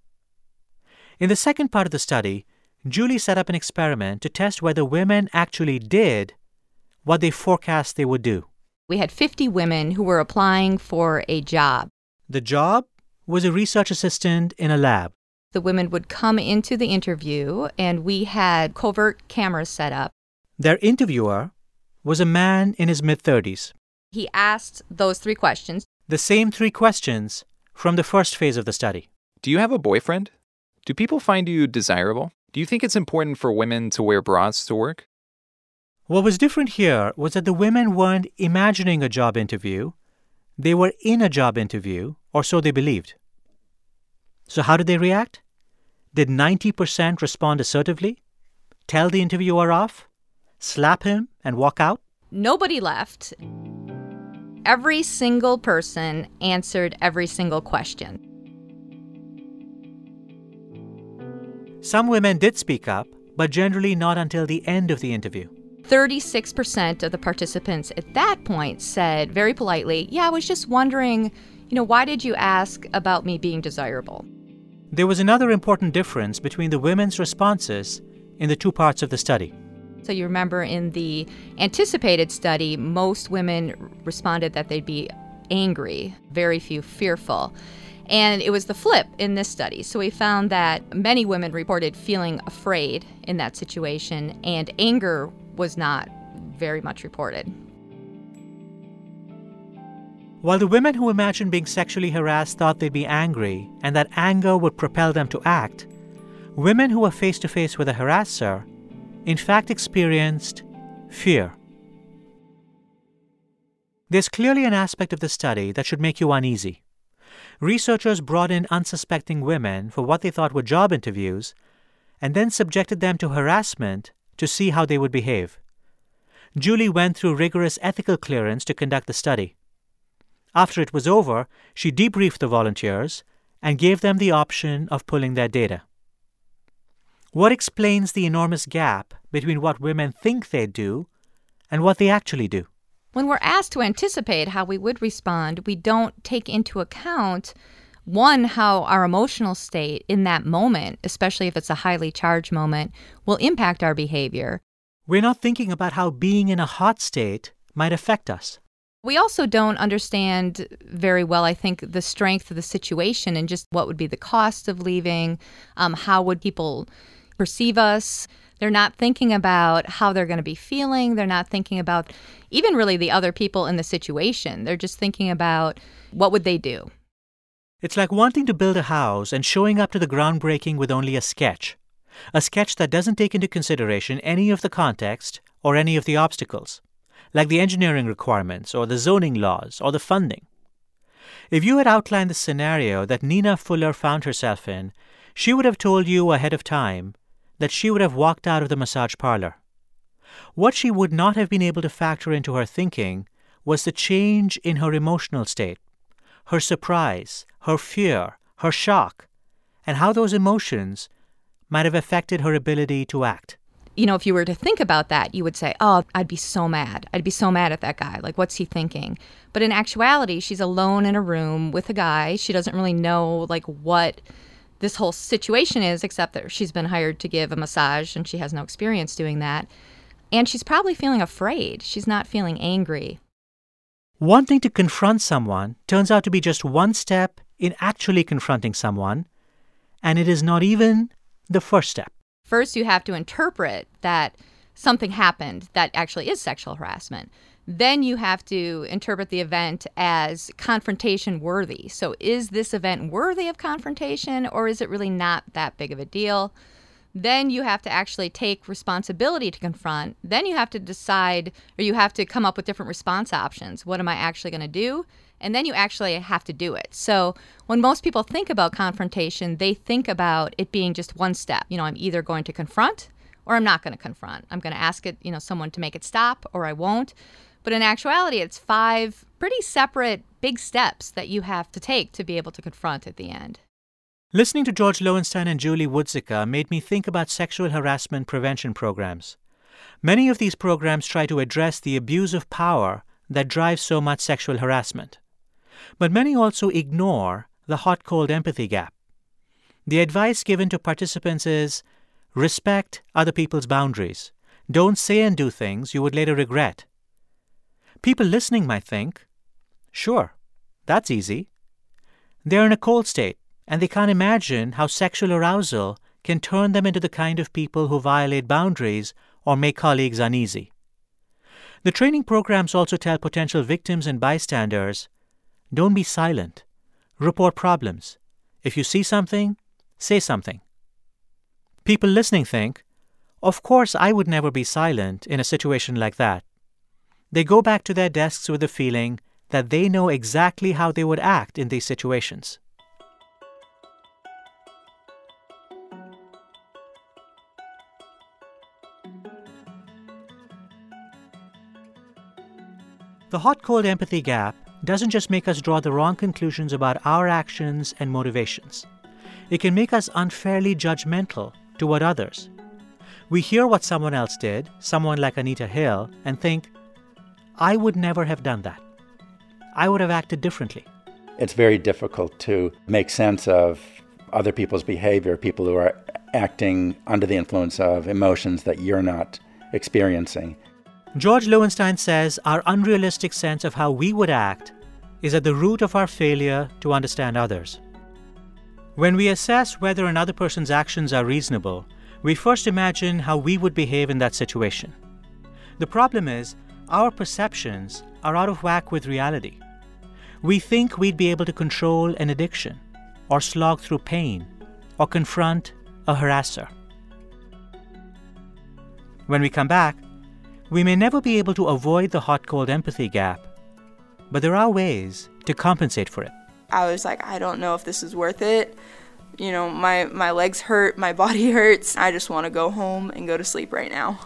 [SPEAKER 1] In the second part of the study, Julie set up an experiment to test whether women actually did what they forecast they would do.
[SPEAKER 13] We had fifty women who were applying for a job.
[SPEAKER 1] The job was a research assistant in a lab.
[SPEAKER 13] The women would come into the interview, and we had covert cameras set up.
[SPEAKER 1] Their interviewer was a man in his mid-thirties.
[SPEAKER 13] He asked those three questions.
[SPEAKER 1] The same three questions from the first phase of the study.
[SPEAKER 6] Do you have a boyfriend? Do people find you desirable? Do you think it's important for women to wear bras to work?
[SPEAKER 1] What was different here was that the women weren't imagining a job interview. They were in a job interview, or so they believed. So how did they react? Did ninety percent respond assertively? Tell the interviewer off? Slap him and walk out?
[SPEAKER 13] Nobody left. Every single person answered every single question.
[SPEAKER 1] Some women did speak up, but generally not until the end of the interview.
[SPEAKER 13] thirty-six percent of the participants at that point said very politely, yeah, I was just wondering, you know, why did you ask about me being desirable?
[SPEAKER 1] There was another important difference between the women's responses in the two parts of the study.
[SPEAKER 13] So you remember in the anticipated study, most women responded that they'd be angry, very few fearful. And it was the flip in this study. So we found that many women reported feeling afraid in that situation, and anger was not very much reported.
[SPEAKER 1] While the women who imagined being sexually harassed thought they'd be angry and that anger would propel them to act, women who were face-to-face with a harasser in fact experienced fear. There's clearly an aspect of the study that should make you uneasy. Researchers brought in unsuspecting women for what they thought were job interviews and then subjected them to harassment to see how they would behave. Julie went through rigorous ethical clearance to conduct the study. After it was over, she debriefed the volunteers and gave them the option of pulling their data. What explains the enormous gap between what women think they do and what they actually do?
[SPEAKER 13] When we're asked to anticipate how we would respond, we don't take into account, one, how our emotional state in that moment, especially if it's a highly charged moment, will impact our behavior.
[SPEAKER 1] We're not thinking about how being in a hot state might affect us.
[SPEAKER 13] We also don't understand very well, I think, the strength of the situation and just what would be the cost of leaving, um, how would people perceive us. They're not thinking about how they're going to be feeling. They're not thinking about even really the other people in the situation. They're just thinking about what would they do.
[SPEAKER 1] It's like wanting to build a house and showing up to the groundbreaking with only a sketch, a sketch that doesn't take into consideration any of the context or any of the obstacles, like the engineering requirements or the zoning laws or the funding. If you had outlined the scenario that Nina Fuller found herself in, she would have told you ahead of time that she would have walked out of the massage parlor. What she would not have been able to factor into her thinking was the change in her emotional state, her surprise, her fear, her shock, and how those emotions might have affected her ability to act.
[SPEAKER 13] You know, if you were to think about that, you would say, oh, I'd be so mad. I'd be so mad at that guy. Like, what's he thinking? But in actuality, she's alone in a room with a guy. She doesn't really know, like, what this whole situation is, except that she's been hired to give a massage and she has no experience doing that. And she's probably feeling afraid. She's not feeling angry.
[SPEAKER 1] Wanting to confront someone turns out to be just one step in actually confronting someone, and it is not even the first step.
[SPEAKER 13] First, you have to interpret that something happened that actually is sexual harassment. Then you have to interpret the event as confrontation worthy. So is this event worthy of confrontation, or is it really not that big of a deal? Then you have to actually take responsibility to confront. Then you have to decide, or you have to come up with different response options. What am I actually going to do? And then you actually have to do it. So when most people think about confrontation, they think about it being just one step. You know, I'm either going to confront or I'm not going to confront. I'm going to ask it, you know, someone to make it stop, or I won't. But in actuality, it's five pretty separate big steps that you have to take to be able to confront at the end.
[SPEAKER 1] Listening to George Lowenstein and Julie Woodzicka made me think about sexual harassment prevention programs. Many of these programs try to address the abuse of power that drives so much sexual harassment. But many also ignore the hot-cold empathy gap. The advice given to participants is, respect other people's boundaries. Don't say and do things you would later regret. People listening might think, sure, that's easy. They're in a cold state, and they can't imagine how sexual arousal can turn them into the kind of people who violate boundaries or make colleagues uneasy. The training programs also tell potential victims and bystanders, don't be silent. Report problems. If you see something, say something. People listening think, of course I would never be silent in a situation like that. They go back to their desks with the feeling that they know exactly how they would act in these situations. The hot-cold empathy gap doesn't just make us draw the wrong conclusions about our actions and motivations. It can make us unfairly judgmental toward others. We hear what someone else did, someone like Anita Hill, and think, I would never have done that. I would have acted differently.
[SPEAKER 9] It's very difficult to make sense of other people's behavior, people who are acting under the influence of emotions that you're not experiencing.
[SPEAKER 1] George Loewenstein says our unrealistic sense of how we would act is at the root of our failure to understand others. When we assess whether another person's actions are reasonable, we first imagine how we would behave in that situation. The problem is, our perceptions are out of whack with reality. We think we'd be able to control an addiction, or slog through pain, or confront a harasser. When we come back, we may never be able to avoid the hot-cold empathy gap, but there are ways to compensate for it.
[SPEAKER 16] I was like, I don't know if this is worth it. You know, my, my legs hurt, my body hurts. I just want to go home and go to sleep right now.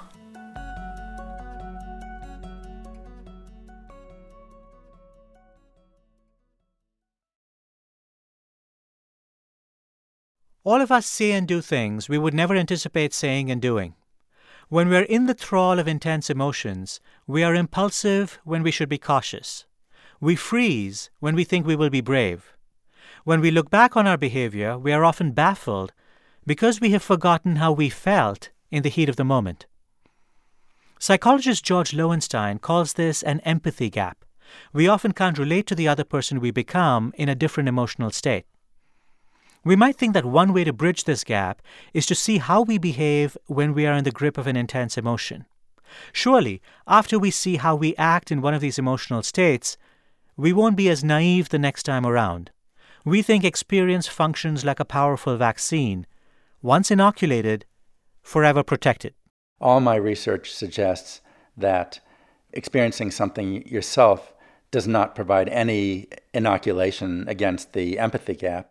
[SPEAKER 1] All of us say and do things we would never anticipate saying and doing. When we're in the thrall of intense emotions, we are impulsive when we should be cautious. We freeze when we think we will be brave. When we look back on our behavior, we are often baffled because we have forgotten how we felt in the heat of the moment. Psychologist George Loewenstein calls this an empathy gap. We often can't relate to the other person we become in a different emotional state. We might think that one way to bridge this gap is to see how we behave when we are in the grip of an intense emotion. Surely, after we see how we act in one of these emotional states, we won't be as naive the next time around. We think experience functions like a powerful vaccine. Once inoculated, forever protected.
[SPEAKER 9] All my research suggests that experiencing something yourself does not provide any inoculation against the empathy gap.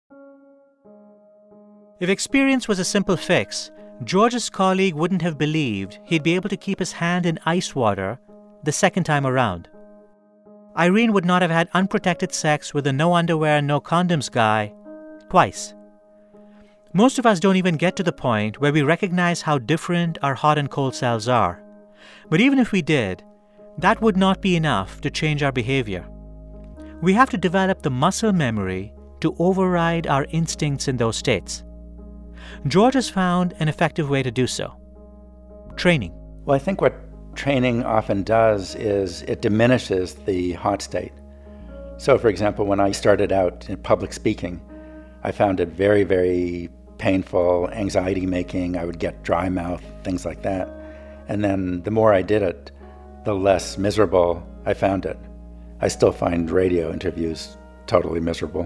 [SPEAKER 1] If experience was a simple fix, George's colleague wouldn't have believed he'd be able to keep his hand in ice water the second time around. Irene would not have had unprotected sex with a no underwear, no condoms guy twice. Most of us don't even get to the point where we recognize how different our hot and cold selves are. But even if we did, that would not be enough to change our behavior. We have to develop the muscle memory to override our instincts in those states. George has found an effective way to do so. Training.
[SPEAKER 9] Well, I think what training often does is it diminishes the hot state. So, for example, when I started out in public speaking, I found it very, very painful, anxiety-making. I would get dry mouth, things like that. And then the more I did it, the less miserable I found it. I still find radio interviews totally miserable.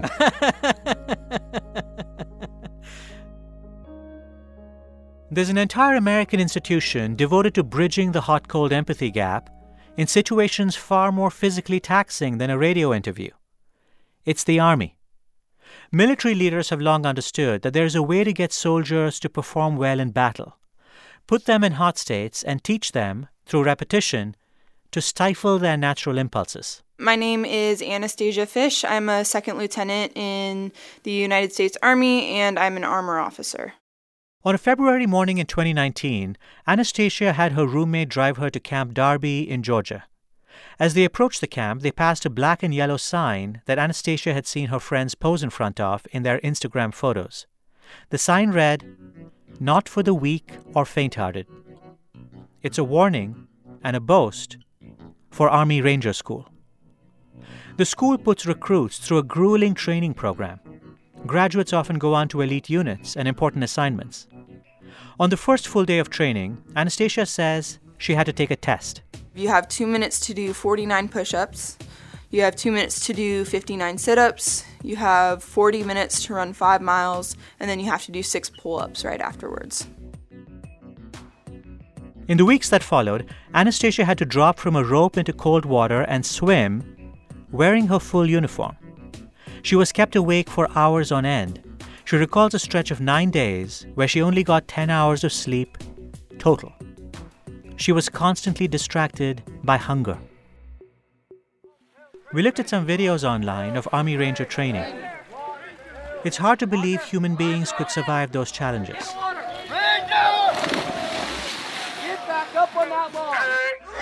[SPEAKER 1] There's an entire American institution devoted to bridging the hot-cold empathy gap in situations far more physically taxing than a radio interview. It's the Army. Military leaders have long understood that there's a way to get soldiers to perform well in battle. Put them in hot states and teach them, through repetition, to stifle their natural impulses.
[SPEAKER 16] My name is Anastasia Fish. I'm a second lieutenant in the United States Army, and I'm an armor officer.
[SPEAKER 1] On a February morning in twenty nineteen, Anastasia had her roommate drive her to Camp Darby in Georgia. As they approached the camp, they passed a black and yellow sign that Anastasia had seen her friends pose in front of in their Instagram photos. The sign read, "Not for the weak or faint-hearted." It's a warning and a boast for Army Ranger School. The school puts recruits through a grueling training program. Graduates often go on to elite units and important assignments. On the first full day of training, Anastasia says she had to take a test.
[SPEAKER 16] You have two minutes to do forty-nine push-ups. You have two minutes to do fifty-nine sit-ups. You have forty minutes to run five miles, and then you have to do six pull-ups right afterwards.
[SPEAKER 1] In the weeks that followed, Anastasia had to drop from a rope into cold water and swim wearing her full uniform. She was kept awake for hours on end. She recalls a stretch of nine days where she only got ten hours of sleep total. She was constantly distracted by hunger. We looked at some videos online of Army Ranger training. It's hard to believe human beings could survive those challenges.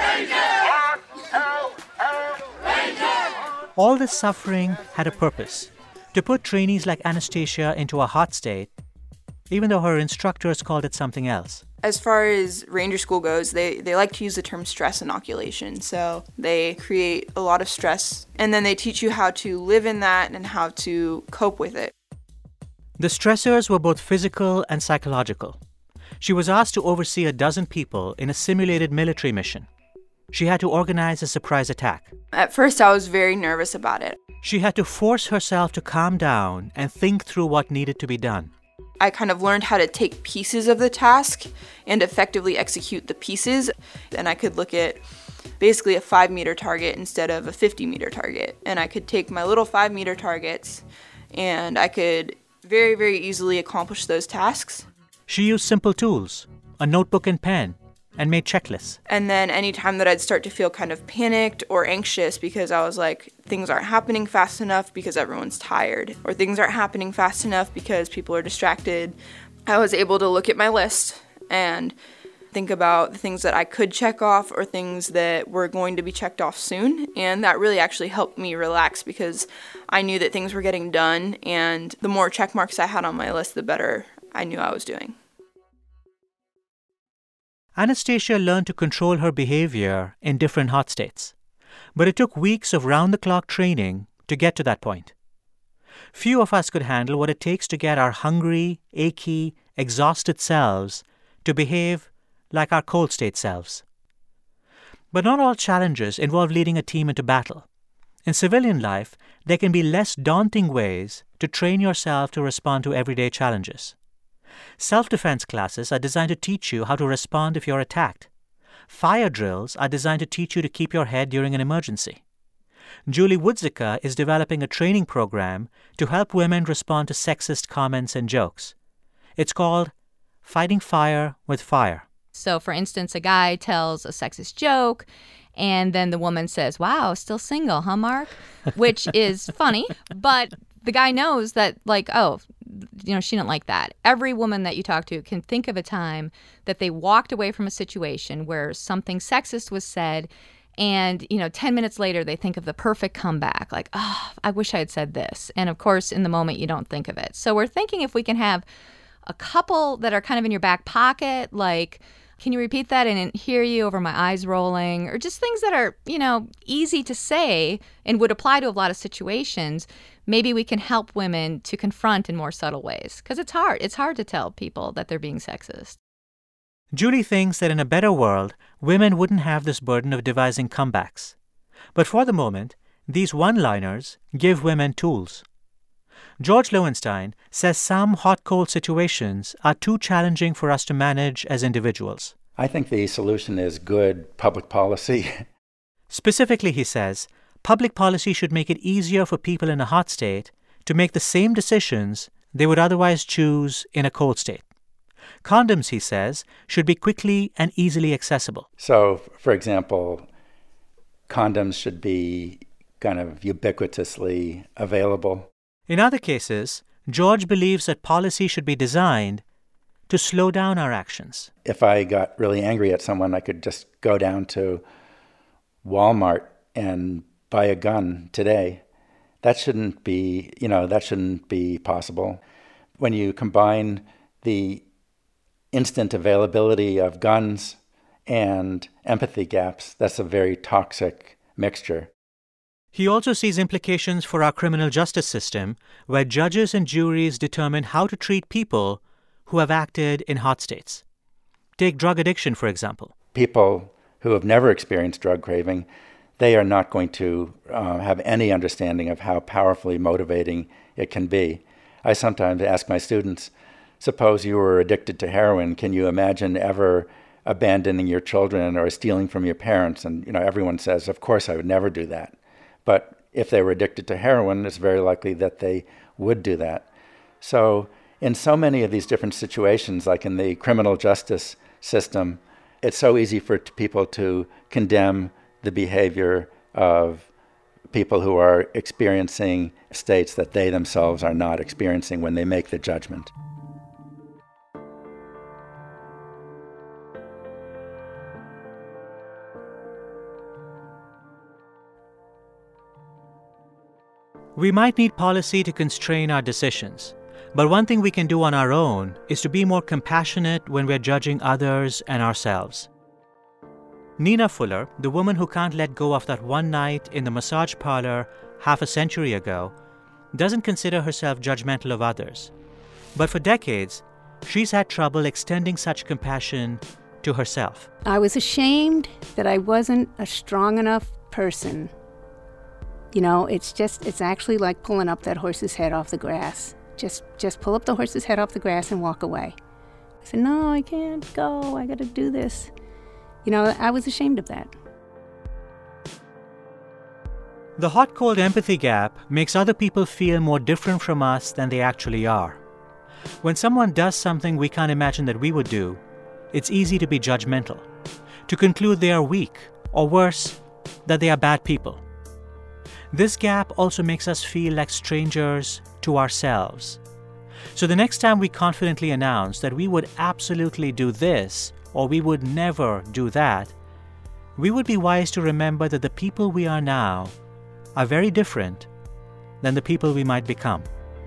[SPEAKER 1] All this suffering had a purpose, to put trainees like Anastasia into a hot state, even though her instructors called it something else.
[SPEAKER 16] As far as Ranger School goes, they, they like to use the term stress inoculation. So they create a lot of stress, and then they teach you how to live in that and how to cope with it.
[SPEAKER 1] The stressors were both physical and psychological. She was asked to oversee a dozen people in a simulated military mission. She had to organize a surprise attack.
[SPEAKER 16] At first, I was very nervous about it.
[SPEAKER 1] She had to force herself to calm down and think through what needed to be done.
[SPEAKER 16] I kind of learned how to take pieces of the task and effectively execute the pieces. And I could look at basically a five meter target instead of a fifty meter target. And I could take my little five meter targets and I could very, very easily accomplish those tasks.
[SPEAKER 1] She used simple tools, a notebook and pen, and made checklists.
[SPEAKER 16] And then anytime that I'd start to feel kind of panicked or anxious because I was like, things aren't happening fast enough because everyone's tired, or things aren't happening fast enough because people are distracted, I was able to look at my list and think about the things that I could check off or things that were going to be checked off soon. And that really actually helped me relax because I knew that things were getting done, and the more check marks I had on my list, the better I knew I was doing.
[SPEAKER 1] Anastasia learned to control her behavior in different hot states, but it took weeks of round-the-clock training to get to that point. Few of us could handle what it takes to get our hungry, achy, exhausted selves to behave like our cold state selves. But not all challenges involve leading a team into battle. In civilian life, there can be less daunting ways to train yourself to respond to everyday challenges. Self-defense classes are designed to teach you how to respond if you're attacked. Fire drills are designed to teach you to keep your head during an emergency. Julie Woodzika is developing a training program to help women respond to sexist comments and jokes. It's called Fighting Fire with Fire.
[SPEAKER 13] So, for instance, a guy tells a sexist joke, and then the woman says, "Wow, still single, huh, Mark?" Which is funny, but the guy knows that, like, oh, you know, she didn't like that. Every woman that you talk to can think of a time that they walked away from a situation where something sexist was said, and, you know, ten minutes later, they think of the perfect comeback, like, oh, I wish I had said this. And, of course, in the moment, you don't think of it. So we're thinking if we can have a couple that are kind of in your back pocket, like, can you repeat that? I didn't hear you, over my eyes rolling, or just things that are, you know, easy to say and would apply to a lot of situations. Maybe we can help women to confront in more subtle ways, because it's hard. It's hard to tell people that they're being sexist.
[SPEAKER 1] Julie thinks that in a better world, women wouldn't have this burden of devising comebacks. But for the moment, these one-liners give women tools. George Lowenstein says some hot-cold situations are too challenging for us to manage as individuals.
[SPEAKER 9] I think the solution is good public policy.
[SPEAKER 1] Specifically, he says, public policy should make it easier for people in a hot state to make the same decisions they would otherwise choose in a cold state. Condoms, he says, should be quickly and easily accessible.
[SPEAKER 9] So, for example, condoms should be kind of ubiquitously available.
[SPEAKER 1] In other cases, George believes that policy should be designed to slow down our actions.
[SPEAKER 9] If I got really angry at someone, I could just go down to Walmart and buy a gun today. That shouldn't be, you know, that shouldn't be possible. When you combine the instant availability of guns and empathy gaps, that's a very toxic mixture.
[SPEAKER 1] He also sees implications for our criminal justice system, where judges and juries determine how to treat people who have acted in hot states. Take drug addiction, for example.
[SPEAKER 9] People who have never experienced drug craving, they are not going to uh, have any understanding of how powerfully motivating it can be. I sometimes ask my students, suppose you were addicted to heroin, can you imagine ever abandoning your children or stealing from your parents? And, you know, everyone says, of course I would never do that. But if they were addicted to heroin, it's very likely that they would do that. So in so many of these different situations, like in the criminal justice system, it's so easy for people to condemn the behavior of people who are experiencing states that they themselves are not experiencing when they make the judgment.
[SPEAKER 1] We might need policy to constrain our decisions, but one thing we can do on our own is to be more compassionate when we're judging others and ourselves. Nina Fuller, the woman who can't let go of that one night in the massage parlor half a century ago, doesn't consider herself judgmental of others. But for decades, she's had trouble extending such compassion to herself.
[SPEAKER 11] I was ashamed that I wasn't a strong enough person. You know, it's just, it's actually like pulling up that horse's head off the grass. Just, just pull up the horse's head off the grass and walk away. I said, no, I can't go. I got to do this. You know, I was ashamed of that.
[SPEAKER 1] The hot-cold empathy gap makes other people feel more different from us than they actually are. When someone does something we can't imagine that we would do, it's easy to be judgmental, to conclude they are weak, or worse, that they are bad people. This gap also makes us feel like strangers to ourselves. So the next time we confidently announce that we would absolutely do this or we would never do that, we would be wise to remember that the people we are now are very different than the people we might become.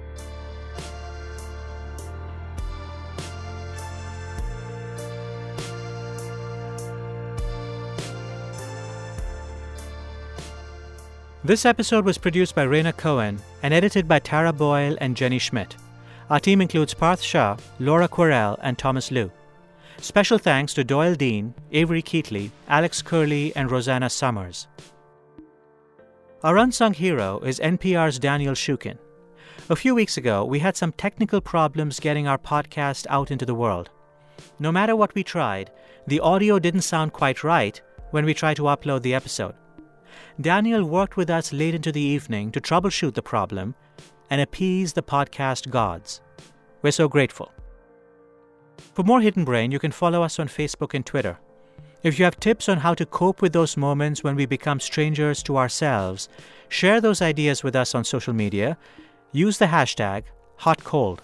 [SPEAKER 1] This episode was produced by Raina Cohen and edited by Tara Boyle and Jenny Schmidt. Our team includes Parth Shah, Laura Quirrell, and Thomas Liu. Special thanks to Doyle Dean, Avery Keatley, Alex Curley, and Rosanna Summers. Our unsung hero is N P R's Daniel Shukin. A few weeks ago, we had some technical problems getting our podcast out into the world. No matter what we tried, the audio didn't sound quite right when we tried to upload the episode. Daniel worked with us late into the evening to troubleshoot the problem and appease the podcast gods. We're so grateful. For more Hidden Brain, you can follow us on Facebook and Twitter. If you have tips on how to cope with those moments when we become strangers to ourselves, share those ideas with us on social media. Use the hashtag HotCold.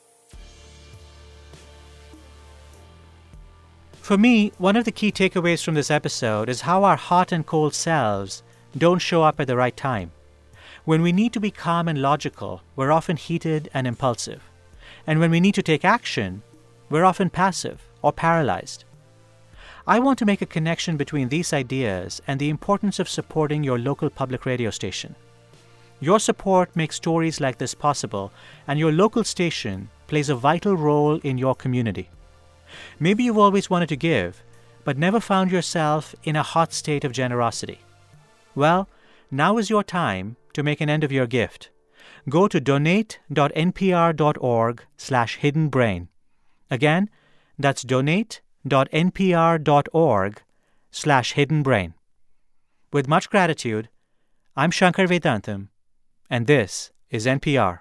[SPEAKER 1] For me, one of the key takeaways from this episode is how our hot and cold selves don't show up at the right time. When we need to be calm and logical, we're often heated and impulsive. And when we need to take action, we're often passive or paralyzed. I want to make a connection between these ideas and the importance of supporting your local public radio station. Your support makes stories like this possible, and your local station plays a vital role in your community. Maybe you've always wanted to give, but never found yourself in a hot state of generosity. Well, now is your time to make an end-of-year gift. Go to donate.npr.org slash hiddenbrain. Again, that's donate.npr.org slash hiddenbrain. With much gratitude, I'm Shankar Vedantam, and this is N P R.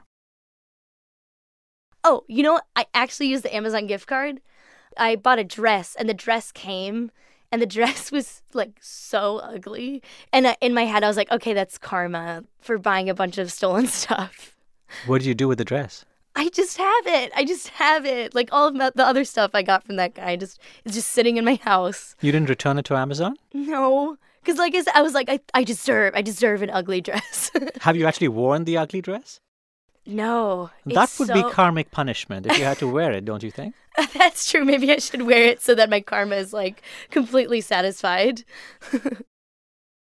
[SPEAKER 3] Oh, you know what? I actually used the Amazon gift card. I bought a dress, and the dress came, and the dress was, like, so ugly. And I, in my head, I was like, okay, that's karma for buying a bunch of stolen stuff.
[SPEAKER 1] What did you do with the dress?
[SPEAKER 3] I just have it. I just have it. Like, all of the other stuff I got from that guy, just it's just sitting in my house.
[SPEAKER 1] You didn't return it to Amazon?
[SPEAKER 3] No. Because, like I said, I was like, I, I deserve, I deserve an ugly dress.
[SPEAKER 1] Have you actually worn the ugly dress?
[SPEAKER 3] No.
[SPEAKER 1] That would
[SPEAKER 3] so...
[SPEAKER 1] be karmic punishment if you had to wear it, don't you think?
[SPEAKER 3] That's true. Maybe I should wear it so that my karma is, like, completely satisfied.